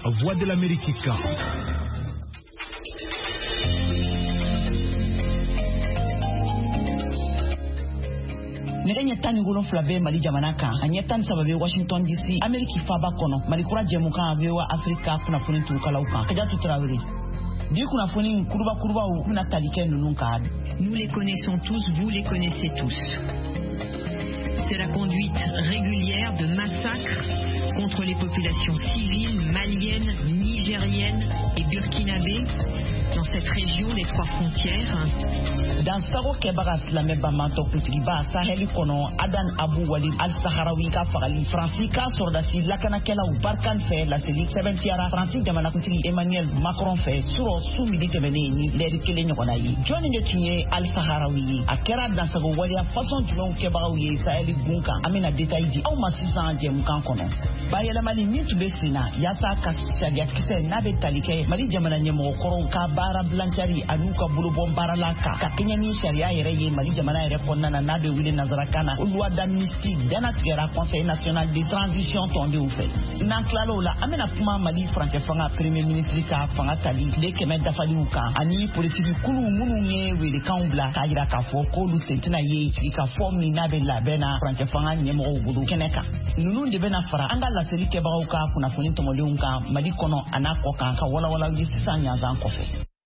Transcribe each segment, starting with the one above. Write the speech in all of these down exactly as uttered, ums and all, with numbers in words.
Voix de l'Amérique. Niganya tani gulon flabe Mali jamanaka anya tani sababe Washington D C Ameriki faba kono Mali kura jemuka avewa Afrika kuna funi tukalauka kajatu Traoré di kuna funi kuruba kuruba u kuna talike nununka. Nous les connaissons tous, vous les connaissez tous. C'est la conduite régulière de massacres contre les populations civiles maliennes, nigériennes et burkinabées dans cette région des trois frontières. Dans Saro Kebaras, la Mebamanto Putriba, Saheli Kono, Adan Abu Walid Al-Saharawi Kafali, Francisca Sordasi, Lakanakela ou Barkan fait, la Série Seventiara, Francis Jamanakutri, Emmanuel Macron fait, Suro Soumidi Temeneni, l'Erikele Nyonayi, John Netuye Al-Saharawi, Akera dans Sago Walia, façon du nom Kebaouye, Saheli Bunka, Amina Detaidi, au Massisan Djemukan Kono. Bayela Mali Nitu Besina, Yasa Kashadia Kise, Nabe Talike, Mali Jamana Nyemo, Koronka, Bara Blanchari, Anuka Bulubon Baralaka, Kakenya ni sharia yere ye Mali jamana yere konna na nabe wile nazarakana loi d'amnistie dana tigera Conseil national de transition tonde ou fait na klalo la amena kuma Mali français fanga premier ministre ka fanga tali de kemen dafali uka ani politique kulu munu nye wile kambla kayira ka fo ko lu sentina ye ka fo mi nabe la bena français fanga nyemo budu keneka nunu de bena fara anga la seli ke ba uka kuna foni tomole unka Mali kono anako kan ka wala wala yi sisanya zan kofe.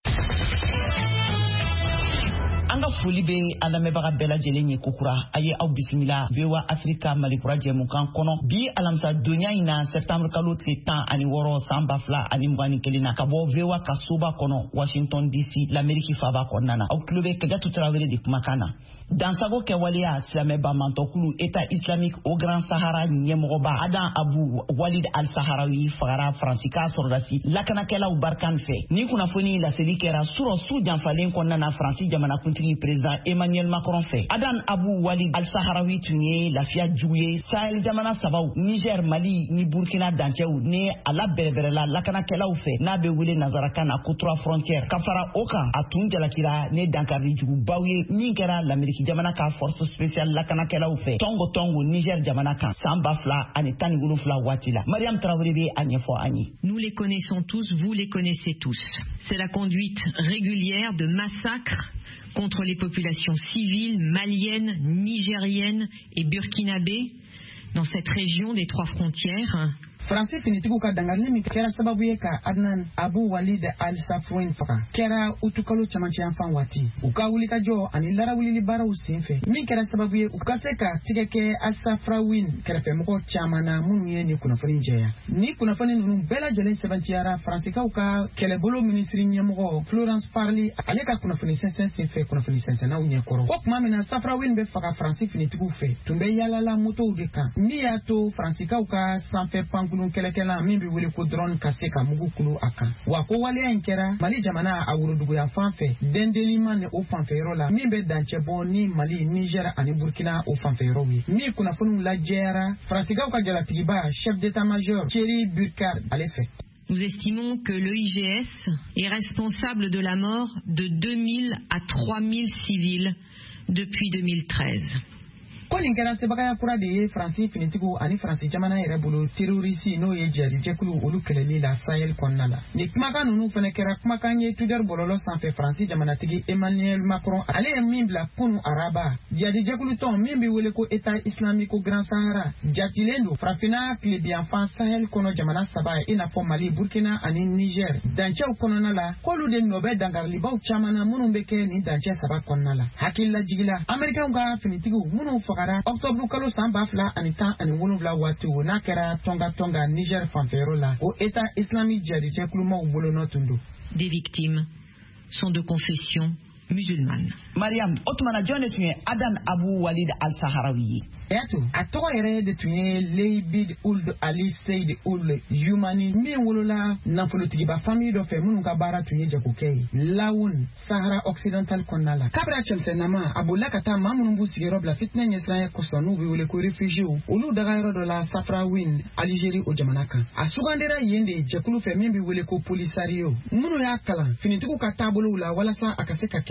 Anga foli be alamebaga bela jelenye kokura aye au bisimila vewa Afrika Malikura jemukan kono bi alamsa dunya ina septembre kalo tan ani woro samba fla ani mwani kelina kabo vewa kasuba kono Washington D C l'Amérique faba konana au clube kajatu Traoré de kumakana dans sago ke walia slameba mantokulu état islamique au Grand Sahara nyemoba Adan Abu Walid Al-Saharawi fagara Francisca Sordasi lakana kela u barkan fe ni kuna foni la selikera suro su janfalen konana Francis jamana kunti président Emmanuel Macron fait Adan Abu Walid Al-Saharawi tunye lafia juye Sahel jamana sabaw Niger Mali ni Burkina dancew ne ala bereberela lakana kela u fe na be wile nazarakana ko trois frontières kafara oka atun jalakira ne dankari jugu bawye ni kera l'Amérique jamana ka force spéciale lakana kela u fe tongo tongo Niger jamana kan samba fla ani tani gulu fla watila Mariam Traoré be anyefo ani. Nous les connaissons tous, vous les connaissez tous. C'est la conduite régulière de massacres contre les populations civiles maliennes, nigériennes et burkinabées dans cette région des trois frontières. Francis finitigu ka dangarni mi kera sababu ye ka Adnan Abu Walid Al-Saharawi faka kera utukalo chamanchi anfan wati uka wuli ka jo ani lara wuli bara usenfe mi kera sababu ye ukase ka tigeke Al-Saharawi kera fe mko chamana munu ye ni kuna fani njeya ni kuna fani nunu bela jelen sebantiara Francis ka uka kele bolo ministri nyamgo Florence Parly aleka kuna fani sensen fe kuna fani sensen na unye koro ko kuma mina Saharawi be faka Francis finitigu fe tumbe yala la moto udeka mi ya to Francis ka uka sanfe pan kulun kelekela mimbi wele ko drone kaseka mugu kulu aka wa ko wale enkera Mali jamana awurudugu ya fanfe dendelima ne o fanfe rola mimbe danche boni Mali Niger ani Burkina o fanfe rowi mi kuna funu la jera Francisca ka jala tigiba chef d'état-major Thierry Burkard alefe. Nous estimons que le I G S est responsable de la mort de deux mille à trois mille civils depuis deux mille treize. Koni kera sebaka kura de Francis finitigo ani Francis jamana yere bolo terroriste no ye jari jekulu olu keleli la Sahel konnala ni kumaka nunu fene kera kumaka nye tudar bololo sanfe Francis jamana tigi Emmanuel Macron ale mimbla kunu araba jari jekulu ton mimbi wele ko état islamique au Grand Sahara jatilendo frafina klebi enfant Sahel kono jamana saba ina fo Mali Burkina ani Niger danche konona la kolu de nobe dangar libaw chamana munu beke ni danche saba konnala hakilla jigila America nga finitigo munu faka Octobre kalo samba fla anita ani wolonvla watu na kera tonga tonga Niger fanfero la au état islamique jadi jekluma ubolo notundo. Des victimes sont de confession musulmane. Mariam Otmana John tunye Adan Abu Walid Al-Saharawi. Eto atoko yere de tunye Leibid Ould Ali Seyd Ould Yumani mi wolola na folotigi ba famille do fe munu ka bara tunye jakukei lawun Sahara Occidental konala kabra chemse nama abola kata mamunu bu sigero bla fitna nyesra ko sonu bi wole ko refugee olu daga yoro do la Sahraoui Algérie o jamanaka asugandera yende jakulu fe mimbi wole ko polisario munu ya kala finitiku ka tabulu la wala sa akase ka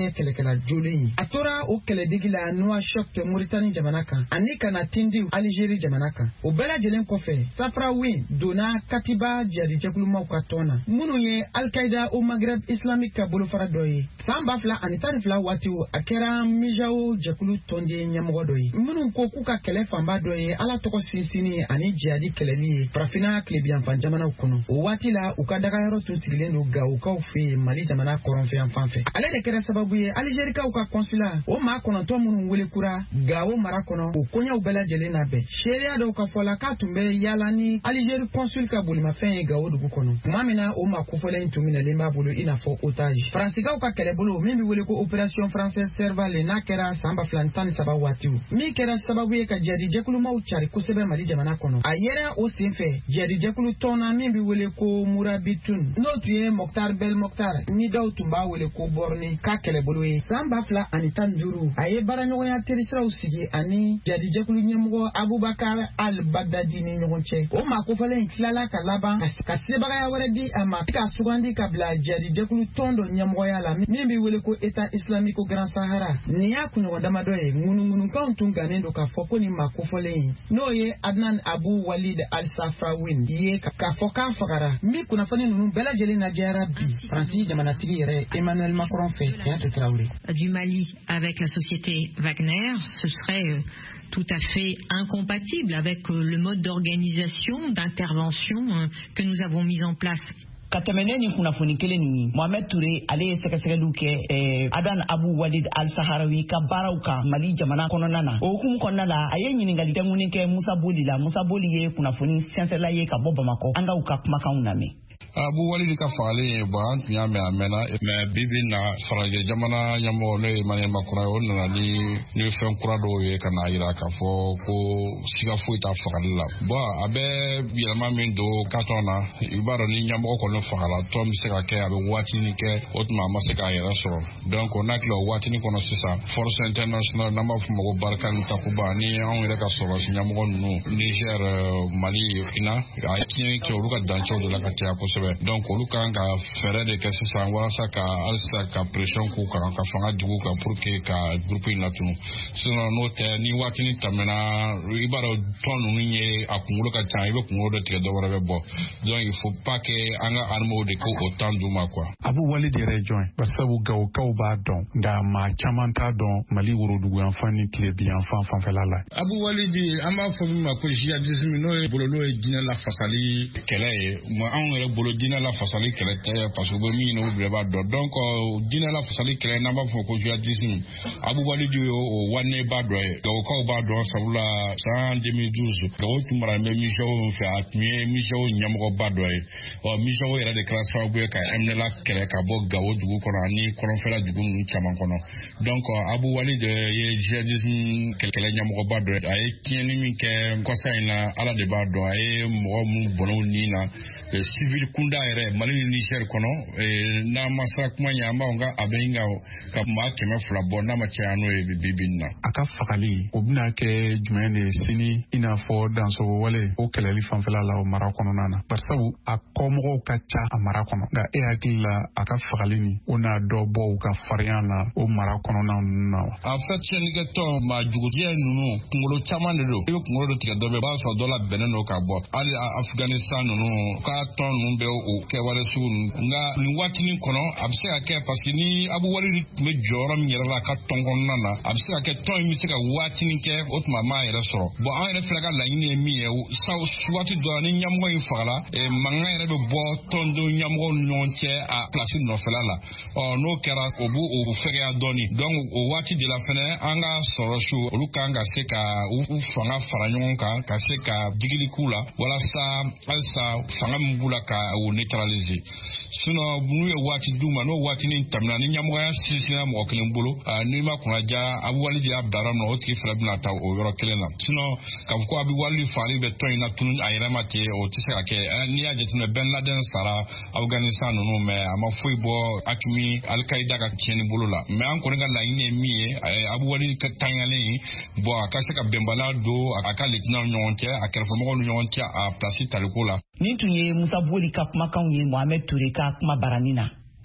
kɛ kɛlɛkɛla jolen ye. A tora o kɛlɛdigi la Nouakchott Mauritanie jamana kan ani kana Tindiw Algérie jamana kan. O bɛɛ lajɛlen kɔfɛ Safrawin donna Katiba jihadijɛkulumaw ka tɔn na minnu ye Al-Qaïda au Maghreb islamique ka bolofara dɔ ye. San ba fila ani tan ni fila waatiw a kɛra Mijao jɛkulu tɔnden ɲɛmɔgɔ dɔ ye minnu ko k'u ka kɛlɛ fanba dɔ ye Ala tɔgɔ sinsinni ani jihadi kɛlɛli ye farafinna tilebiyanfan jamanaw kɔnɔ. O waati la u ka dagayɔrɔ tun sigilen don Gawokaw fɛ yen Mali jamana kɔrɔnfɛyan fan fɛ. Ale de kɛra sababu ye Algérikaw ka consulat o maa kɔnɔntɔn minnu wele kura Gawo mara kɔnɔ o koɲɛw bɛɛ lajɛlen labɛn. Seereya dɔw ka fɔ la k'a tun bɛ yaala ni Algérie consul ka bolimafɛn ye Gawo dugu kɔnɔ. Tuma min na o maa kofɔlen tun minɛlen b'a bolo i n'a fɔ otage. Faransigaw ka kɛlɛbolo min bɛ wele ko opération française Serval n'a kɛra san ba fila ni tan ni saba waatiw. Min kɛra sababu ye ka jihadijɛkulumaw cari kosɛbɛ Mali jamana kɔnɔ. A yɛrɛ o senfɛ jihadijɛkulu tɔnna min bɛ wele ko Mourabitoun n'o tun ye Mokhtar Bel Mokhtar ni dɔw tun b'a wele ko Borni ka kɛlɛbolo ye. San ba fila ani tan ni duuru a ye baaraɲɔgɔnya terisiraw sigi ani jihadijɛkulu ɲɛmɔgɔ Abubakar al-Baghdadi ni ɲɔgɔn cɛ. O maa kofɔlen tilala ka laban ka sebagaya wɛrɛ di a ma ka sugandi ka bila jihadijɛkulu tɔn dɔ ɲɛmɔgɔya la min bɛ wele ko État islamique au Grand Sahara. Nin y'a kunɲɔgɔn damadɔ ye ŋunuŋunukanw tun gannen don k'a fɔ ko nin maa kofɔlen in n'o ye Adnan Abu Walid al-Safrawin ye k'a fɔ k'a fagara. Min kunnafoni ninnu bɛɛ lajɛlen lajɛra bi Faransi jamanatigi yɛrɛ Emmanuel Macron fɛ Yatou Traoré. Du Mali avec la société Wagner, ce serait euh, tout à fait incompatible avec euh, le mode d'organisation, d'intervention euh, que nous avons mis en place. Ka tɛmɛnen ni kunnafoni kelen nin Mohamed Touré ale ye sɛgɛsɛgɛliw kɛ eh, Adan Abu Walid al-Saharawi ka baaraw kan Mali jamana kɔnɔna na. O hukumu kɔnɔna la a ye ɲininkali tɛŋuni kɛ Musa Boli la. Musa Boli ye kunnafoni sɛnsɛnla ye ka bɔ Bamakɔ. An ka u ka kumakanw lamɛn. Abu Walid ka fagalen ye bon an tun y'a mɛn a mɛnna mɛ bibi na farajɛ jamana ɲɛmɔgɔ n'o ye Emmanuel Macron o nana ni ni fɛn kura dɔw ye ka n'a jira k'a fɔ ko siga foyi t'a fagali la. Bon a bɛ yɛlɛma min don carton na i b'a dɔn ni ɲɛmɔgɔ kɔni fagala tɔn bɛ se ka kɛ a bɛ waatinin kɛ o tuma a ma se k'a yɛrɛ sɔrɔ. Donc n'a tila o waatinin kɔnɔ sisan force internationale n'an b'a fɔ ma ko Barkhane Takuba ni anw yɛrɛ ka sɔrɔsi ɲɛmɔgɔ ninnu Niger, Mali, Burkina a tiɲɛ kɛ olu ka dancɛw de la ka caya kosɛbɛ. Donc olu kan ka fɛɛrɛ de kɛ sisan walasa ka halisa ka pression k'u kan ka fanga dugu kan pour que ka groupe in latunu. Sinon n'o tɛ ni waatinin tɛmɛna i b'a dɔn tɔn ninnu ye a kunkolo ka ca i bɛ kunkolo dɔ tigɛ dɔ wɛrɛ bɛ bɔ. Donc il faut pas que an ka armew de k'o temps d'u ma quoi. Abu Walid yɛrɛ jɔn ye basabu Gawokaw b'a dɔn nka maa caman t'a dɔn Mali woroduguyanfan ni tilebiyanfan fanfɛla la. Abu Walid an b'a fɔ min ma ko jihadisme n'o ye bolo n'o ye diinɛ lafasali kɛlɛ ye anw yɛrɛ bolo diinɛ lafasali kɛlɛ tɛ parce que u bɛ min ɲini olu bɛɛ b'a dɔn. Donc diinɛ lafasali kɛlɛ n'an b'a fɔ ko jihadisme Abu Walid ye o waneba dɔ ye Gawokaw b'a dɔn sabula san deux mille douze Gawo tun maralen bɛ Mijao fɛ a tun ye Mijao ɲɛmɔgɔba dɔ ye. Ɔ Mijao yɛrɛ de kɛra sababu ye ka M N L A kɛlɛ ka bɔ Gawo dugu kɔnɔ ani kɔrɔnfɛla dugu ninnu caman kɔnɔ. Donc Abu Walid ye jihadisme kɛlɛ ɲɛmɔgɔba dɔ ye a ye tiɲɛni min kɛ kɔsa in na Ala de b'a dɔn a ye mɔgɔ minnu bɔnɛw ni na civil kunda yɛrɛ Mali ni Niger kɔnɔ n'a ma sera kuma ɲɛ an b'anw ka a bɛ ɲinga ka maa kɛmɛ fila bɔ n'a ma caya n'o ye bi bi na. A ka fagali o bɛna kɛ jumɛn de sini i n'a fɔ dansogo wale o kɛlɛli fanfɛla la o mara kɔnɔna na barisabu a kɔmɔgɔw ka ca a mara kɔnɔ nka e hakili la a ka fagali ni o n'a dɔ bɔ u ka farinya la o mara kɔnɔna ninnu na wa. En fait tiɲɛnikɛtɔ maa jugutigiya ninnu kunkolo caman de don i bɛ kunkolo dɔ tigɛ dɔ bɛ b'a sɔrɔ dɔ la bɛnnen don ka bɔ hali Afghanistan ninnu ka tɔn ninnu bɛ o kɛwale sugu nka nin waatinin kɔnɔ a bɛ se ka kɛ parce que ni Abu Walid tun bɛ jɔyɔrɔ min yɛrɛ la a ka tɔn kɔnɔna na a bɛ se ka kɛ tɔn in bɛ se ka waatinin kɛ o tuma a m'a yɛrɛ sɔrɔ. Bon an yɛrɛ fana ka laɲini ye min ye sa waati dɔ la ni ɲɛmɔgɔ in fagala mankan yɛrɛ bɛ bɔ tɔndenw ɲɛmɔgɔw ni ɲɔgɔn cɛ a place nɔfɛla la ɔ n'o kɛra o b'o o fɛgɛya dɔɔni. Donc o waati de la fɛnɛ an ka sɔrɔsiw olu kan ka se ka u fanga fara ɲɔgɔn kan ka se ka digili k'u la walasa halisa fanga min b'u la ka o neutraliser. Sinon n'u ye waati d'u ma n'o waatinin tɛmɛna ni ɲɛmɔgɔya sinsinna mɔgɔ kelen bolo n'i ma kunnaja Abu Walid y'a bila nɔ o tigi fana bɛna taa o yɔrɔ kelen na. Sinon k'a fɔ ko Abu Walid fagali bɛ tɔn in na tunu a yɛrɛ ma ten o tɛ se ka kɛ n'i y'a jateminɛ Ben Laden sara Afghanistan ninnu mais a ma foyi bɔ Hakimi Al-Qaïda ka tiɲɛni bolo la mais an kɔni ka laɲini ye min ye Abu Walid ka tanyalen bon a ka se ka bɛnbaliya don a ka lieutenant ni ɲɔgɔn cɛ a kɛrɛfɛmɔgɔw ni ɲɔgɔn cɛ a place taliko la. Nin tun ye Musa Boli ka kumakanw ye Mohamed Touré ka kuma barani na.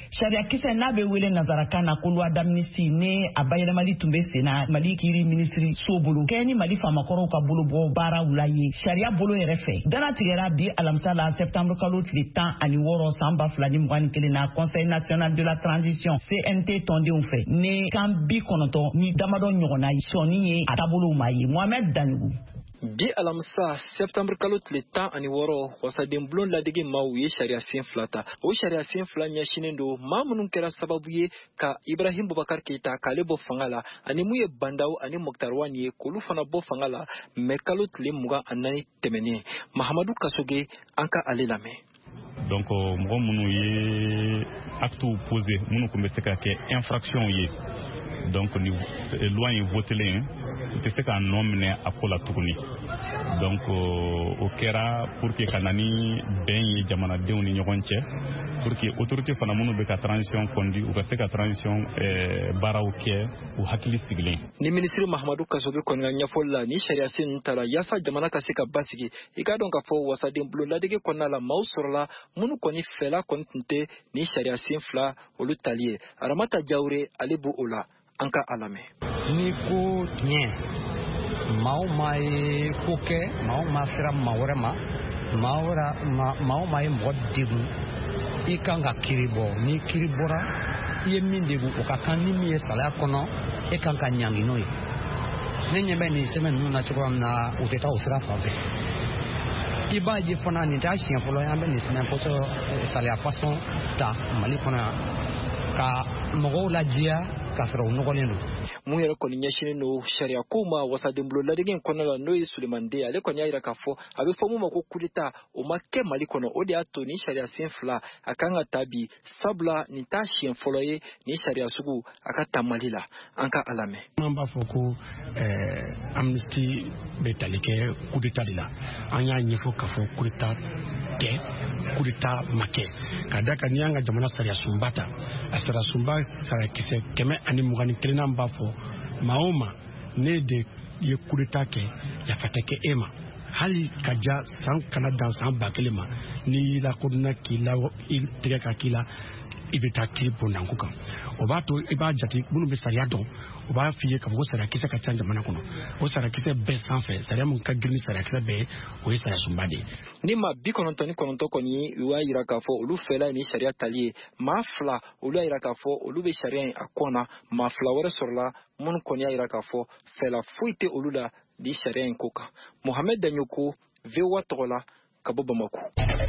Sharia kisɛ n'a bɛ wele nazarakan na ko loi d'amnistie ne a bayɛlɛmali tun bɛ sen na Mali kiri ministri so bolo kɛ ni Mali faamakɔrɔw ka bolo bɔ baaraw la ye sharia bolo yɛrɛ fɛ dana tigɛra bi alamisa la septembre kalo tile tan ani wɔɔrɔ san ba fila ni mugan ni kelen na Conseil national de la transition C N T tɔndenw fɛ ne kan bi kɔnɔntɔn ni damadɔ ɲɔgɔnna sɔni ye a taabolow ma ye Mohamed Danugu. Bi alamisa septembre kalo tile tan ani wɔɔrɔ wasaden bulon ladege maaw ye sariya sen fila ta o sariya sen fila ɲɛsinen don maa minnu kɛra sababu ye ka Ibrahim Boubacar Keita k'ale bɔ fanga la ani mun ye Bandaw ani Mokhtar Wane ye k'olu fana bɔ fanga la mais kalo tile mugan ani naani tɛmɛnen Mahamadou Kasoge an ka ale lamɛn. Donc mɔgɔ minnu ye actes posés minnu kun bɛ se ka kɛ infraction ye donc ni loi in votelen u tɛ se k'a nɔ minɛ a ko la tuguni donc o kɛra pour que ka na ni bɛn ye jamanadenw ni ɲɔgɔn cɛ pour que autorité fana minnu bɛ ka transition conduit u ka se ka transition baaraw kɛ u hakili sigilen. Ni ministre Mahamadou Kasoge kɔni ka ɲɛfɔli la ni sariya sen ninnu tara yaasa jamana ka se ka basigi i k'a dɔn k'a fɔ wasaden bulon ladege kɔnɔna la maaw sɔrɔla minnu kɔni fɛla kɔni tun tɛ ni sariya sen fila olu tali ye Aramata Jawure ale b'o la. An ka alame. Ni ko tiɲɛ maa o maa ye ko kɛ maa o maa sera maa wɛrɛ ma maa wɛrɛ maa o maa ye mɔgɔ degun i kan ka kiri bɔ ni kiri bɔra i ye min degun o ka kan ni min ye salaya kɔnɔ e kan ka ɲangi n'o ye ne ɲɛ bɛ nin sɛbɛn ninnu na cogoya min na u tɛ taa o sira fan fɛ i b'a ye fana nin t'a siɲɛ fɔlɔ ye an bɛ nin sɛbɛn kosɛbɛ salaya fasɔn ta Mali kɔnɔ yan ka mɔgɔw lajiya k'a sɔrɔ u nɔgɔlen don. Mun yɛrɛ kɔni ɲɛsinnen don sariya ko ma wasaden bulon ladege in kɔnɔna la n'o ye Sulemani Den ale kɔni y'a jira k'a fɔ a bɛ fɔ mun ma ko coup d'état o ma kɛ Mali kɔnɔ o de y'a to ni sariya sen fila a kan ka ta bi sabula nin t'a siɲɛ fɔlɔ ye ni sariya sugu a ka ta Mali la an ka alamɛ. An b'a fɔ ko amnistie bɛ tali kɛ coup d'état de la an y'a ɲɛfɔ k'a fɔ coup d'état kɛ coup d'état ma kɛ ka da kan n'i y'an ka jamana sariya sunba ta a sariya sunba sariya kisɛ kɛmɛ ani mugan ni kelen an b'a fɔ maa o maa ne de ye coup d'état kɛ yafa tɛ kɛ e ma hali ka ja san kana dan san ba kelen ma n'i y'i lakodɔnna k'i la i tigɛ ka k'i la i bɛ taa kiri bondanko kan o b'a to i b'a jate minnu bɛ sariya dɔn o b'a f'i ye k'a fɔ ko sariya kisɛ ka ca jamana kɔnɔ o sariya kisɛ bɛɛ sanfɛ sariya min ka girin ni sariya kisɛ bɛɛ ye o ye sariya sunba de ye. Ni maa bi kɔnɔntɔn ni kɔnɔntɔn kɔni u y'a jira k'a fɔ olu fɛla ni sariya tali ye maa fila olu y'a jira k'a fɔ olu bɛ sariya in a kɔn na maa fila wɛrɛ sɔrɔla minnu kɔni y'a jira k'a fɔ fɛla foyi tɛ olu la di sariya in ko kan. Mohamed Danyoko V O A tɔgɔ la ka bɔ Bamako.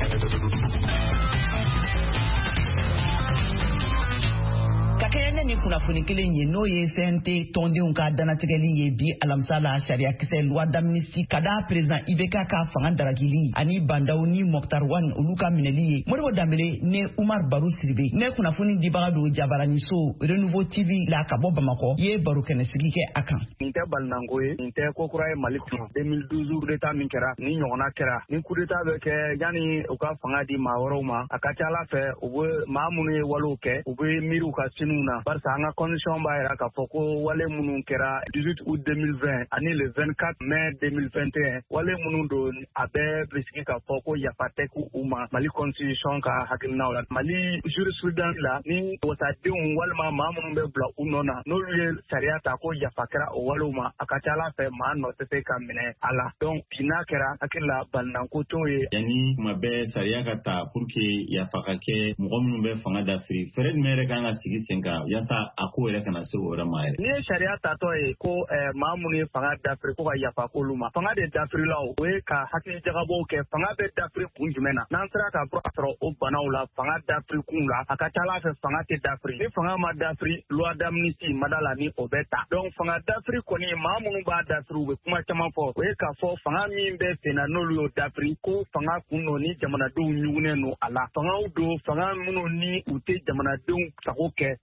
Ka kɛɲɛ ne ni kunnafoni kelen ye n'o ye C N T tɔndenw ka danatigɛli ye bi alamisa la sariya kisɛ loi d'amnistie ka da président I B K ka fanga daragili ani Bandaw ni Mokhtar Wane olu ka minɛli ye Modibo Dambele ne Umar Baru Siribe ne kunnafoni dibaga don Jabaraniso Renouveau T V la ka bɔ Bamakɔ ye baro kɛnɛsigi kɛ a kan. Nin tɛ balinanko ye nin tɛ ko kura ye Mali kɔnɔ deux mille douze coup d'état min kɛra ni ɲɔgɔnna kɛra ni coup d'état bɛ kɛ yanni u ka fanga di maa wɛrɛw ma a ka ca Ala fɛ u bɛ maa minnu ye walew kɛ u bɛ miiri u ka siniw na barisa an ka condition b'a jira k'a fɔ ko wale minnu kɛra dix-huit août deux mille vingt ani le vingt-quatre mai deux mille vingt et un wale minnu don a bɛɛ bɛ sigi k'a fɔ ko yafa tɛ k'u ma Mali constitution ka hakilinaw la Mali jurisprudence la ni wasadenw walima maa minnu bɛ bila u nɔ na n'olu ye sariya ta ko yafa kɛra o walew ma a ka ca Ala fɛ maa nɔ tɛ se ka minɛ a la donc bi n'a kɛra hakili la balinanko t'o ye. Yanni kuma bɛɛ sariya ka ta pour que yafa ka kɛ mɔgɔ minnu bɛ fanga dafiri fɛɛrɛ jumɛn yɛrɛ kan ka sigi sen kan yaasa a ko yɛrɛ kana se o yɔrɔ ma yɛrɛ. Ni ye sariya tatɔ ye ko maa minnu ye fanga dafiri ko ka yafa k'olu ma fanga de dafirilaw o ye ka hakili jagabɔw kɛ fanga bɛ dafiri kun jumɛn na n'an sera ka sɔrɔ o banaw la fanga dafiri kun la a ka ca Ala fɛ fanga tɛ dafiri ni fanga ma dafiri loi d'amnistie ma da la ni o bɛ ta donc fanga dafiri kɔni maa minnu b'a dafiri u bɛ kuma caman fɔ o ye k'a fɔ fanga min bɛ sen na n'olu y'o dafiri ko fanga kun don ni jamanadenw ɲugunen don a la fangaw don fanga minnu ni u tɛ jamanadenw sago kɛ n'o ye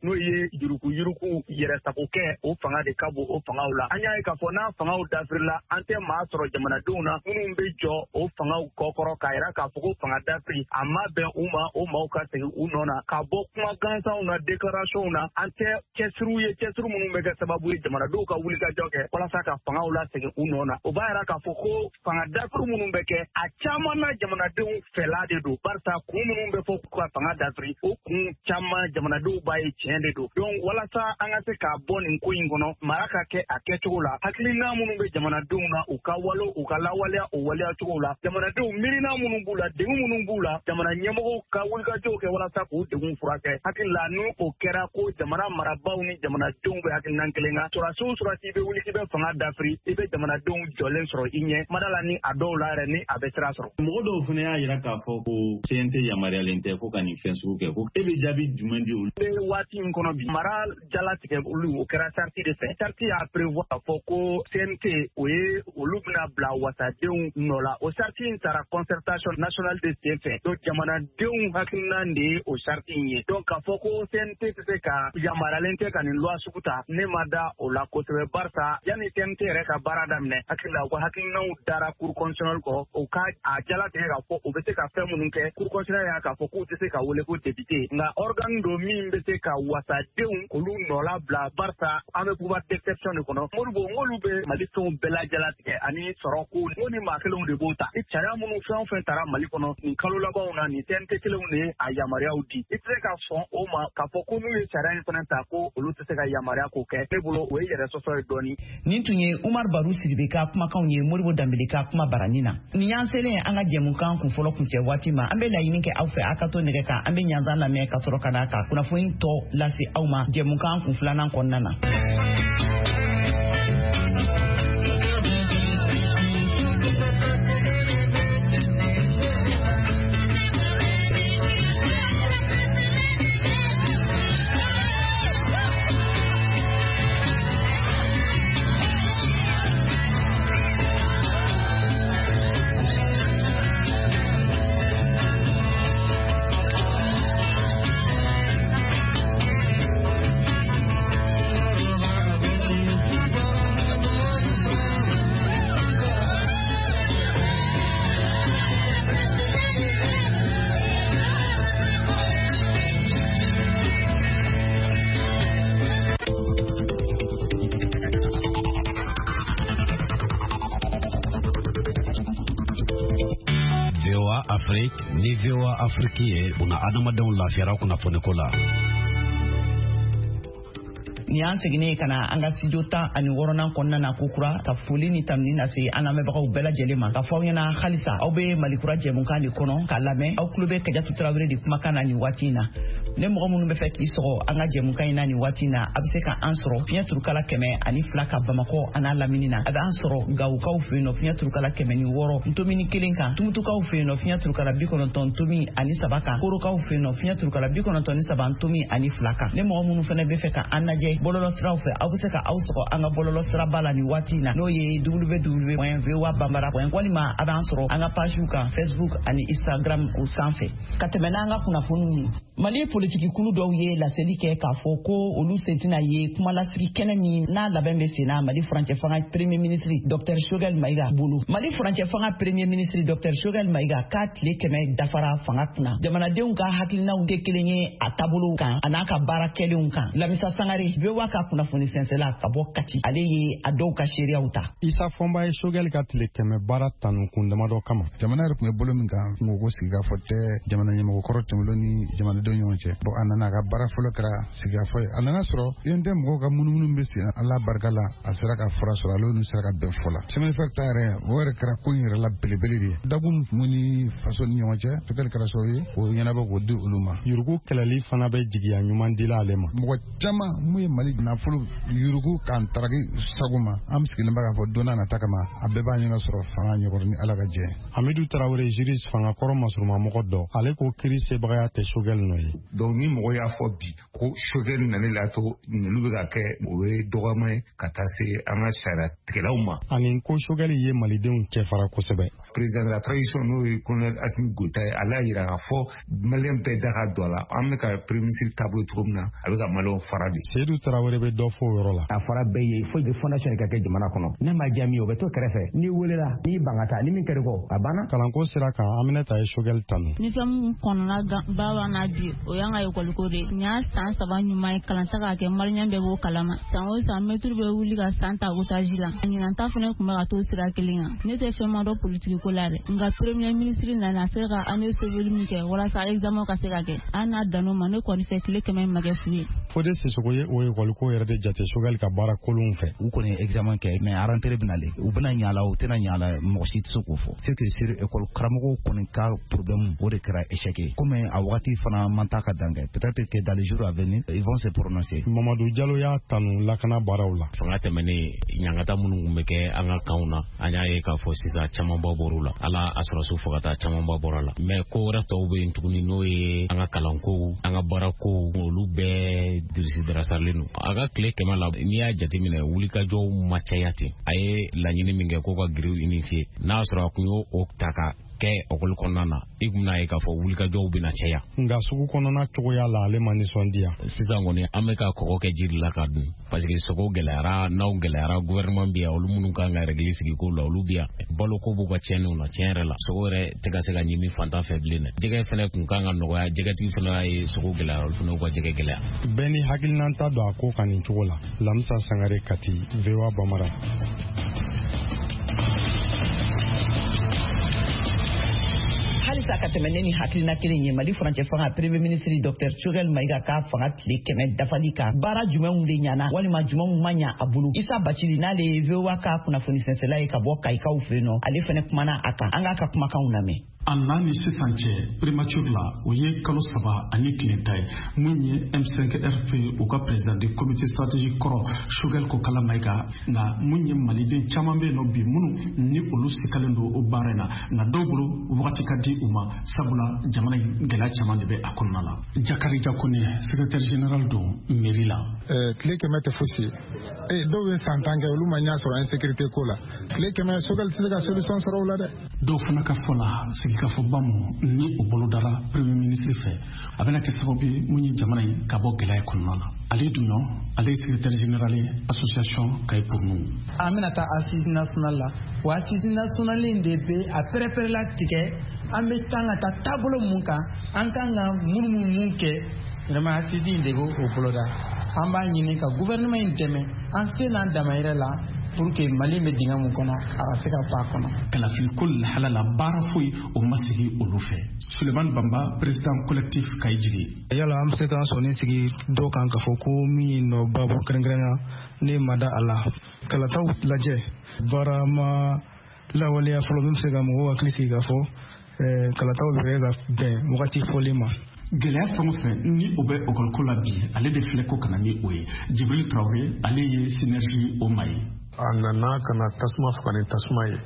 yuruku yuruku yɛrɛ sago kɛ o fanga de ka bon o fangaw la an y'a ye k'a fɔ n'a fangaw dafirila an tɛ maa sɔrɔ jamanadenw na minnu bɛ jɔ o fangaw kɔkɔrɔ k'a yira k'a fɔ ko fanga dafiri a ma bɛn u ma o maaw ka segin u nɔ na ka bɔ kuma gansanw na déclarationw na an tɛ cɛsiriw ye cɛsiri minnu bɛ kɛ sababu ye jamanadenw ka wulikajɔ kɛ walasa ka fangaw la segin u nɔ na o b'a yira k'a fɔ ko fanga dafiri minnu bɛ kɛ a caman na jamanadenw fɛla de don barisa kun minnu bɛ fɔ ka fanga dafiri o kun caman jamanadenw b'a ye tiɲɛ de don donc walasa an ka se k'a bɔ nin ko in kɔnɔ mara ka kɛ a kɛcogo la hakilina minnu bɛ jamanadenw na u ka walo u ka lawaleya o waleya cogo la jamanadenw miirina minnu b'u la degun minnu b'u la jamana ɲɛmɔgɔw ka wulikajɔw kɛ walasa k'u degun furakɛ hakili la n'o o kɛra ko jamana marabaw ni jamanadenw bɛ hakilina kelen kan surasi o surasi i bɛ wuli k'i bɛ fanga dafiri i bɛ jamanadenw jɔlen sɔrɔ i ɲɛ mada la ni a dɔw la yɛrɛ ni a bɛ sira sɔrɔ. mɔgɔ dɔw fana y'a jira k'a fɔ ko C N T yamaruyalen tɛ ko ka nin fɛn sugu kɛ ko e bɛ jaabi jumɛn di olu. bɛ waati in kɔnɔ bi mara jalatigɛ olu o kɛra sariti de fɛ sariti y'a prévoir k'a fɔ ko C N T o ye olu bɛna bila wasadenw nɔ la o sariti in taara concertation nationale de sen fɛ donc jamanadenw hakilina de ye o sariti in ye donc k'a fɔ ko C N T tɛ se ka yamaruyalen tɛ ka nin loi sugu ta ne ma da o la kosɛbɛ barisa yanni C N T yɛrɛ ka baara daminɛ hakili la u ka hakilinaw dara cour constitutionnelle kɔ o ka a jalatigɛ k'a fɔ u bɛ se ka fɛn minnu kɛ cour constitutionnelle y'a k'a fɔ k'u tɛ se ka wele ko député nka organe do min bɛ se ka wasadenw olu nɔ labila barisa an bɛ pouvoir d'exception de kɔnɔ Modibo n'olu bɛ Mali fɛnw bɛɛ lajalatigɛ ani sɔrɔ ko n'o ni maa kelenw de b'o ta i sariya minnu fɛn o fɛn taara Mali kɔnɔ nin kalo labanw na nin C N T kelenw de ye a yamaruyaw di i tɛ se ka sɔn o ma k'a fɔ ko n'u ye sariya in fana ta ko olu tɛ se ka yamaruya k'o kɛ ne bolo o ye yɛrɛ sɔsɔ ye dɔɔnin. nin tun ye Umar Baru Sidibe ka kumakanw ye Modibo Danbele ka kuma barani na nin y'an selen an ka jɛmukan kun fɔlɔ kun cɛ waati ma an bɛ laɲini kɛ aw fɛ aw ka to nɛgɛ kan an bɛ ɲanzan lamɛn ka sɔrɔ ka na ka kunnafoni tɔ lase aw ma jɛmukan kun filanan kɔnɔna na. Afrique ni V O A Afrique ye una adamadenw lafiyara kunnafoni ko la. Ni an seginne kana an ka studio tan ani wɔɔrɔnan kɔnɔna na kokura ka foli ni tamuni lase an lamɛnbagaw bɛɛ lajɛlen ma ka fɔ aw ɲɛna halisa aw bɛ Malikura jɛmukan de kɔnɔ k'a lamɛn aw tulo bɛ Kajatu Tarawele de kumakan na nin waati in na ne mɔgɔ minnu bɛ fɛ k'i sɔgɔ an ka jɛmukan in na nin waati in na a bɛ se ka an sɔrɔ fiɲɛ turukala kɛmɛ ani fila ka Bamakɔ a n'a lamini na a bɛ an sɔrɔ Gawukaw fɛ yen nɔ fiɲɛ turukala kɛmɛ ni wɔɔrɔ ntomini kelen kan Tumutukaw fɛ yen nɔ fiɲɛ turukala bi kɔnɔntɔn ntomi ani saba kan Korokaw fɛ yen nɔ fiɲɛ turukala bi kɔnɔntɔn ni saba ntomi ani fila kan ne mɔgɔ minnu fana bɛ fɛ ka an lajɛ bɔlɔlɔ siraw fɛ aw bɛ se ka aw sɔrɔ an ka bɔlɔlɔ siraba la nin waati in na n'o ye w w w point v o a banbara point com walima a b'an sɔrɔ an ka pajiw kan Facebook ani Instagram o sanfɛ ka tɛmɛ n'an ka kunnafoniw Mali politiki kulu dɔw ye laseli kɛ k'a fɔ ko olu sen tɛna ye kumalasigi kɛnɛ min n'a labɛn bɛ senna Mali furancɛ fanga premier ministre Dr Choguel Maïga bolo Mali furancɛ fanga premier ministre Dr Choguel Maïga k'a tile kɛmɛ dafara fanga kunna jamanadenw ka hakilinaw tɛ kelen ye a taabolo kan a n'a ka baara kɛlenw kan Lamisa Sangare V O A ka kunnafoni sɛnsɛla ka bɔ Kati ale ye a dɔw ka seereyaw ta Isa Fɔnba ye Choguel ka tile kɛmɛ baara tanu kun damadɔ kama jamana yɛrɛ tun bɛ bolo min kan kungo ko sigi ka fɔ tɛ jamana ɲɛmɔgɔ kɔrɔ tɛmɛlo ni jamanadenw ɲɔgɔn cɛ bon a nana a ka baara fɔlɔ kɛra sigikafɔ ye a nana sɔrɔ yen tɛ mɔgɔw ka munumunu bɛ sen ala barika la a sera ka fura sɔrɔ ale n'u sera ka bɛn fɔ la semaine fɛ ta yɛrɛ o yɛrɛ kɛra ko in yɛrɛ la belebele de ye dagun tun ni faso ni ɲɔgɔn cɛ Choguel kɛra sababu ye o ɲɛnabɔ k'o di olu ma yurugu kɛlɛli fana bɛ jigiya ɲuman dila ale ma mɔgɔ caman mun ye Mali nafolo yurugu k'an taraki sago ma an sigilen bɛ k'a fɔ don n'a nata kama a bɛɛ b'a ɲɛna sɔrɔ fanga ɲɛkɔrɔ ni ala ka jɛ Hamidu Tarawele Jiris fanga kɔrɔ masuruma mɔgɔ dɔ ale ko kiiri sebagaya tɛ Choguel nɔ ye donc donc ni mɔgɔ y'a fɔ bi ko Choguel nani la to ninnu bɛ ka kɛ o ye dɔgɔma ye ka taa se an ka sariya tigɛlaw ma. Ani ko Choguel ye malidenw cɛfara kosɛbɛ. Président de la transition n'o ye colonel Assimi Goïta ye ale y'a yira k'a fɔ maliyɛn bɛɛ da ka don a la an bɛ ka premier ministre taabolo cogo min na a bɛ ka maliyɛnw fara de. Seydou Traoré bɛ dɔ fɔ o yɔrɔ la. A fɔra bɛɛ ye foyi de fondation de ka kɛ jamana kɔnɔ ne ma diya min ye o bɛ to kɛrɛfɛ n'i welela n'i ban ka taa ni min kɛra kɔ a banna. Kalanko sira kan Aminata ye Choguel tanu. Ni fɛn mun kɔnɔna baba na bi o y'an ka école de n y'a san saba ɲuman ye kalanta k'a kɛ maliyɛn bɛɛ b'o kalama san o san mɛtiri bɛ wuli ka san ta otage la a ɲinanta fana tun bɛ ka to sira kelen kan ne tɛ fɛn ma dɔn politiki ko la dɛ nka premier ministre nana a sera ka année seveli min kɛ walasa examen ka se ka kɛ an n'a dan o ma ne kɔni fɛ tile kɛmɛ ma kɛ fu ye. Fode Sissoko ye o école ko yɛrɛ de jate Choguel ka baara kolonw fɛ. U kɔni ye examen kɛ mais a rentrée bɛ nalen u bɛna ɲala u tɛna ɲala mɔgɔ si tɛ se k'o fɔ c'est que sur école karamɔgɔw kɔni ka problème o de kɛra échec ye comme a wagati fana man ta ka dan kɛ peut-être que dans les jours à venir ils vont se prononcer. Mamadou Diallo y'a tanu lakana baaraw la. Fanga tɛmɛnen ɲangata minnu tun bɛ kɛ an ka kanw na an y'a ye k'a fɔ sisan camanba bɔr'u la ala a sɔrɔsiw fo ka taa camanba bɔra la mais ko wɛrɛ tɔw bɛ yen tuguni n'o ye an ka kalankow an ka baarakow olu bɛɛ dirisi darasalen don a ka tile kɛmɛ la n'i y'a jateminɛ wulikajɔw ma caya ten a ye laɲini min kɛ k'o ka giriw unifier n'a sɔrɔ a kun y'o ta ka kɛ école kɔnɔna na i kun n'a ye k'a fɔ wulikajɔw bɛna caya nka sugu kɔnɔna cogoya la ale ma nisɔndiya sisan kɔni an bɛ ka kɔgɔ kɛ jiri la ka dun parce que sogo gɛlɛyara n'aw gɛlɛyara gouvernement bi yan olu minnu kan ka règle sigi ko la olu bi yan baloko b'u ka tiɲɛniw na tiɲɛ yɛrɛ la sogo yɛrɛ tɛ ka se ka ɲimi fantan fɛ bilen dɛ jɛgɛ fɛnɛ kun kan ka nɔgɔya jɛgɛtigi fɛnɛ ye sogo gɛlɛyara olu fɛnɛ ka jɛgɛ gɛlɛya bɛɛ ni hakilinanta don a ko kan nin cogo la Lamisa Sangare Kati V O A Bamara. Halisa ka tɛmɛ ne ni hakilina kelen ye Mali furancɛ fanga premier ministre Dr Choguel Maïga ka fanga tile kɛmɛ dafali kan baara jumɛnw de ɲana walima jumɛnw ma ɲa a bolo Isa Bacili n'ale ye V O A ka kunnafoni sɛnsɛla ye ka bɔ Kayikaw fɛ yen nɔ ale fɛnɛ kumana a kan an k'a ka kumakanw lamɛn. A n'a ni sisan cɛ primature la o ye kalo saba ani tile ta ye mun ye M cinq R P u ka président du comité stratégique kɔrɔ Choguel Kokala Maïga nka mun ye maliden caman bɛ yen nɔ bi minnu ni olu sikalen don o baara in na nka dɔw bolo wagati ka di u ma sabula jamana gɛlɛya caman de bɛ a kɔnɔna la. Jakari Jakone secrétaire général don mairie la. tile kɛmɛ tɛ fosi ye dɔw ye san tan kɛ olu ma ɲɛ sɔrɔ insécurité ko la tile kɛmɛ Choguel tɛ se ka solution sɔrɔ o la dɛ. Dɔw fana ka fɔ la ka fɔ bamu ni o bolo dara premier ministre fɛ a bɛna kɛ sababu ye mun ye jamana in ka bɔ gɛlɛya kɔnɔna la ale dun yɔ ale ye secrétaire général ye association Kayi pour nous. an bɛna taa assise nationale la wa assise nationale in de bɛ a pɛrɛpɛrɛla tigɛ an bɛ kan ka taa taabolo mun kan an kan ka munnu mun kɛ vraiment assise in de bɛ o bolo da an b'a ɲini ka gouvernement in dɛmɛ an se n'an damayɛrɛ la pour que Mali bɛ dingɛ mun kɔnɔ a ka se ka bɔ a kɔnɔ. Kalafili ko lahala la baara foyi o ma sigi olu fɛ. Sulemani Bamba président collectif Kayi Jigi. Yala an bɛ se k'an sɔnni sigi dɔw kan k'a fɔ ko min nɔ babu kɛrɛnkɛrɛnya ne ma da a la kalataw lajɛ baara ma lawaleya fɔlɔ min bɛ se ka mɔgɔw hakili sigi k'a fɔ kalataw bɛ ka bɛn wagati fɔlen ma. Gɛlɛya fɛn o fɛn ni o bɛ école ko la bi ale de filɛ ko kana ni o ye Jibril Traoré ale ye synergie o ma ye. A nana ka na tasuma faga ni tasuma ye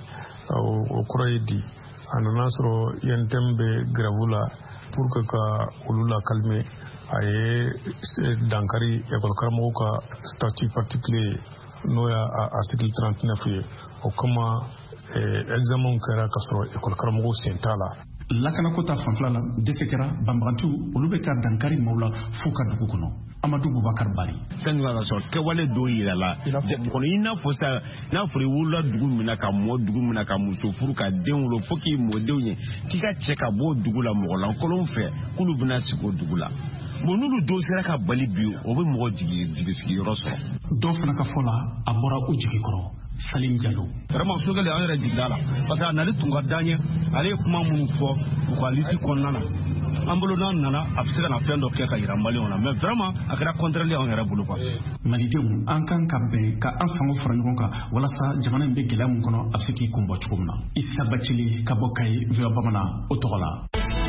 o kɔrɔ ye di a nana sɔrɔ I N T M bɛ grève la pour que ka olu la calmer a ye dankari école karamɔgɔw ka statut particulier n'o y'a article trente-neuf ye o kama examen kɛra ka sɔrɔ école karamɔgɔw sen t'a la. Lakanako ta fanfɛla la dɛsɛ kɛra banbagantiw olu bɛ ka dankari maaw la f'u ka dugu kɔnɔ Amadu Bubakar Bari. Sani ka sɔrɔ kɛwale dɔw yira la kɔnɔ i n'a fɔ sa n'a fɔra i wolola dugu min na ka mɔ dugu min na ka muso furu ka den wolo fo k'i mɔdenw ye k'i ka cɛ ka bɔ dugu la mɔgɔ lankolonw fɛ k'olu bɛna sigi o dugu la bon n'olu dɔw sera ka bali bi o bɛ mɔgɔ jigi jigi sigiyɔrɔ sɔrɔ. Dɔw fana ka fɔ la a bɔra u jigi kɔrɔ. Salim Diallo. Vraiment Choguel an yɛrɛ jigila la parce que a nali tun ka d'an ye ale ye kuma minnu fɔ u ka liti kɔnɔna na an bolo n'an nana a bɛ se ka na fɛn dɔ kɛ ka yira Maliyɛnw na mais vraiment a kɛra contraire an yɛrɛ bolo quoi. Malidenw an kan ka bɛn ka an fango fara ɲɔgɔn kan walasa jamana in bɛ gɛlɛya min kɔnɔ a bɛ se k'i kun bɔ cogo min na. Isa Bacili ka bɔ Kayi V O A Bamanan o tɔgɔ la.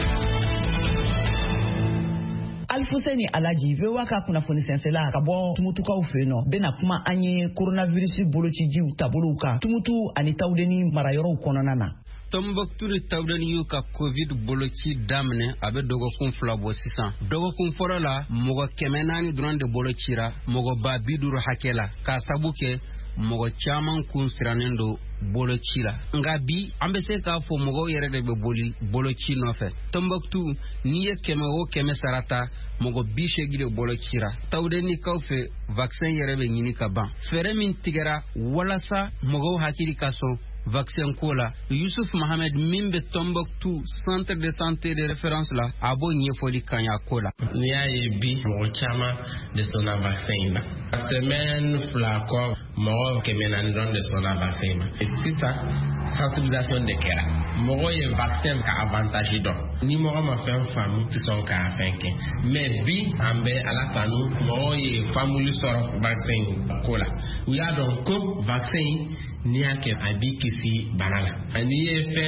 Alfuseni Alaji V O A ka kunnafoni sɛnsɛla ka bɔ tumutukaw fɛ yen nɔ bɛna kuma an ye coronavirus bolocijiw taabolow kan tumutu ani tawudeni marayɔrɔw kɔnɔna na. Tombouctou ni tawdani yu ka covid bolochi damne abe dogo kun fla bo sisan dogo kun folo la mogo kemenani dron de bolochira mogo ba biduru hakela ka sabuke mogo chaman kun siranendo bolochi la nga bi ambese ka fo mogo yere de be boli bolochi no fe Tombouctou ni ye keme o keme sarata mogo bishe gide bolochira tawdani kawfe vaccin yere be nyini ka ban fere min tigera wala sa mogo hakiri kaso vaccin kola Youssouf Mohamed Mimbe Tombouctou centre de santé de référence la abo nyefoli kanya kola ni aye bi mo chama de sona vaccin la semaine flacon mo kemenan don de sona vaccin ma c'est ça sensibilisation de kera mo ye vaccin ka avantage do ni mo ma fait femme qui sont ka finke mais bi ambe ala tanu mo ye family sort vaccin kola we are donc ko vaccin ni ake abi kisi banala ani ye fe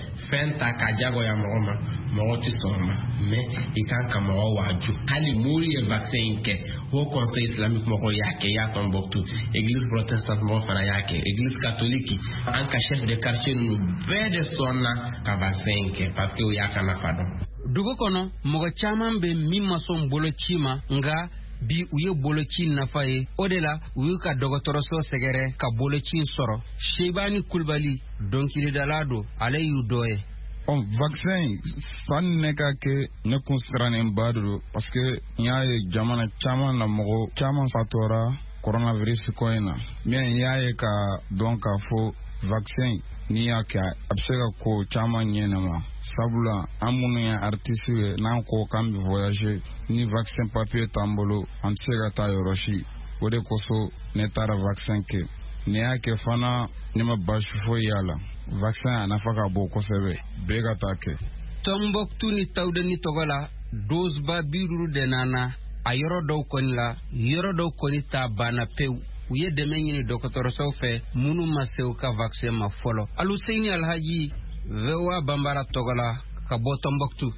fenta ka jago ya moma mo ti soma mais ikan ka mo waju hali muri ye vaccin ke ho conseil islamique mo ko yake ya Tombouctou église protestante mo fana yake église catholique en ka chef de quartier nous be de sonna ka vaccin ke parce que o yaka na fado dugo kono mo chaman be mimma son bolo chima nga bi uye bolochi nafaye odela uye ka dogotoroso segere ka bolochi soro Sheibani Kulbali donkili dalado alayu doye on vaccin san ne ka ke ne constranen badro parce que yaye jamana chama na mogo chama fatora coronavirus ko ina mais yaye ka donc fo vaccin ni yake absega ko chama nyenama sabula amunu ya artiste na ko kambi voyager ni vaccin papier tambolo amsega ta yoroshi ode koso ne tara vaccin ke ni yake fana ni mabashu fo yala vaccin anafaka boko sebe bega take Tombouctou ni tawdani togola dose ba biruru de nana ayoro do konla yoro do konita bana pew uye demenyini dokotoro sofe munu maseu ka vaccin ma folo alu Seyni Alhaji vewa bambara togola ka bo Tombouctou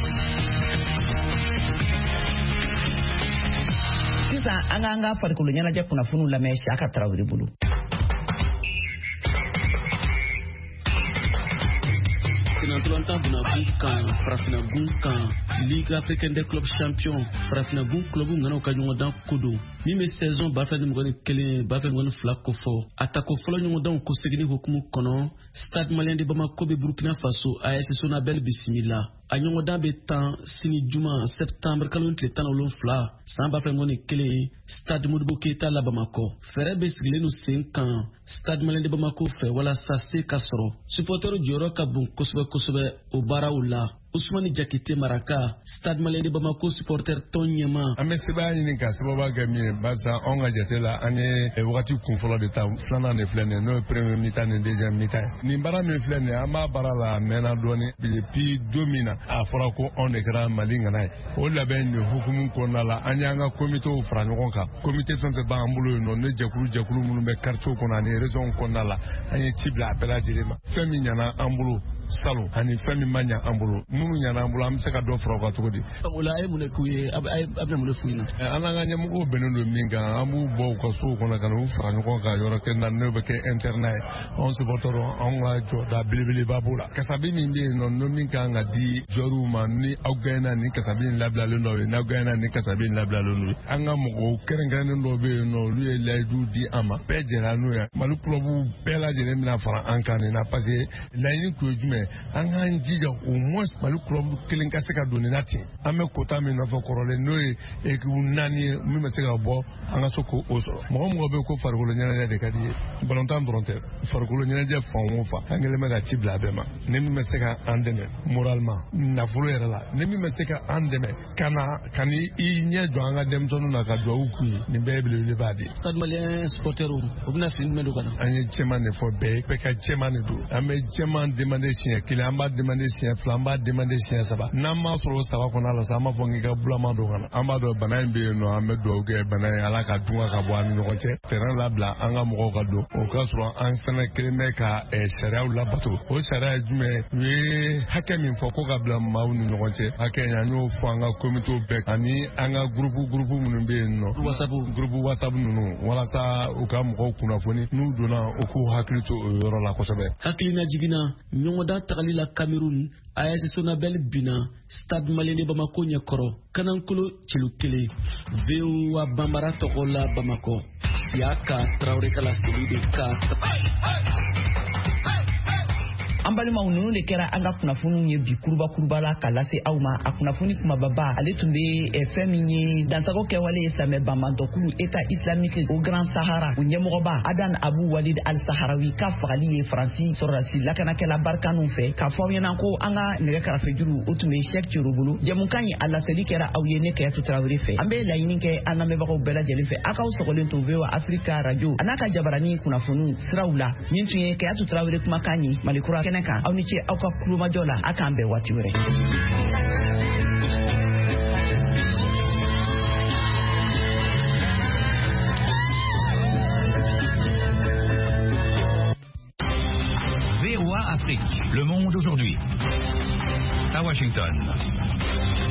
sisa anga anga farikulu nyana je kuna funu la me shaka Traoré bulu Sinantulanta Bunagunkan, Frafina Gunkan, Ligue africaine des clubs champions, Frafina Gun club ngana ka nyongo dan kudu. Ni me saison ba fa ni ngoni kele ba fa ngoni flako fo. Atako folo nyongo dan ko segini hukumu kono. Stade Malien de Bamako be Burkina Faso A S Sonabel bisimila. A nyongo dan be tan sini juma septembre kalon tle tan olon fla. San ba fa ngoni kele Stade Modibo Keita la Bamako. Fere be sigile no cinq ans. Stade Malien de Bamako fe wala sase kasoro. Supporter Joro ka bun kosobe kosobe o bara ula. Ousmane Diakité Maraka Stade Malien de Bamako supporter Tonyema ame seba ni ka seba gami baza onga jatela ane wakati kunfolo de ta flana ne flene no premier mi-temps ne deuxième mi-temps ni bara me flene ama bara la mena doni puis domina a fora ko on de grand malinga nai o la ben de hukumu ko na la anyanga comité o fra ngon ka comité fente ba ambulo no ne jakulu jakulu munu me quartier ko na ne raison ko na la anye tibla apela jirema fami nyana ambulo salo ani fami manya ambulo munu nyana ambulo am se ka do fro ko to di ola ay mune kuye abna mune fuina ana nga nyam ko benendo minga amu bo ko so ko na kanu fra ko ka yoro ken na ne be ke internet on se botoro on la jo da bilibili babula kasabi mi ndi no no minga nga di joru man ni awgana ni kasabi ni labla lo no na awgana ni kasabi ni labla lo no anga mo ko kerengane ndo be no lu e la du di ama pejera no ya malu probu bela je ne na fra ankane na passé la ni ko jume anga njija au moins malu probu kelen ka se ka doni nati ame kota mi no fo korole no e ki unani mi me se ka bo anga soko oso mo mo be ko fargolo nyana de kadi bolontan bronte fargolo nyana je fon fa angele me ga tibla be ma ne mi me se ka andene moralement na fulo era la ne mi me se ka andene kana kani i nye do anga dem tonu na ka do uku ni be be le badi Stade Malien supporter o obna fin me do kana anye chema ne fo be be ka chema ne do ame chema demande siɲɛ kelen an b'a demande siɲɛ fila an b'a demande siɲɛ saba n'an m'a sɔrɔ o saba kɔnɔ la sa an b'a fɔ k'i ka bulama don ka na an b'a dɔn bana in bɛ yen nɔ an bɛ dugawu kɛ bana in ala ka dunga ka bɔ an ni ɲɔgɔn cɛ terrain labila an ka mɔgɔw ka don o ka sɔrɔ an fɛnɛ kelen bɛ ka sariyaw labato o sariya ye jumɛn u ye hakɛ min fɔ ko ka bila maaw ni ɲɔgɔn cɛ hakɛ in an y'o fɔ an ka komitew bɛɛ ani an ka gurupu gurupu minnu bɛ yen nɔ gurupu whatsapp ninnu walasa u ka mɔgɔw kunnafoni n'u donna u k'u hakili to o yɔrɔ la kosɛbɛ. hakilina jiginna ɲɔgɔndan tagali la Cameroun A S Sonabel bina Stade Malien de Bamako ɲɛkɔrɔ Kanankolo celu kelen V O A Bambara tɔgɔ la Bamako Siaka Traoré kala seli de ka an balimaw ninnu de kɛra an ka kunnafoniw ye bi kuruba kuruba la ka lase aw ma a kunnafoni kumababa ale tun bɛ fɛn min ye dansago kɛwale ye samɛ banbantɔkulu État islamique au Grand Sahara o ɲɛmɔgɔba Adan Abu Walid al-Saharawi ka fagali ye Faransi sɔrɔdasi lakanakɛla barikanu fɛ k'a fɔ aw ɲɛna ko an ka nɛgɛ kɛrɛfɛjuru o tun bɛ Cheikh Thioro bolo jɛmukan ye a laseli kɛra aw ye ne Kayatu Traoré fɛ an bɛ laɲini kɛ an lamɛnbagaw bɛɛ lajɛlen fɛ aw k'aw sɔgɔlen to V O A Africa radio a n'a ka jabarani kunnafoni siraw la min tun ye Kayatu Traoré kumakan ye Malikura kɛnɛ kan aw ni ce aw ka kulomajɔ la a k'an bɛn waati wɛrɛ. V O A Afrique, le monde aujourd'hui. À Washington.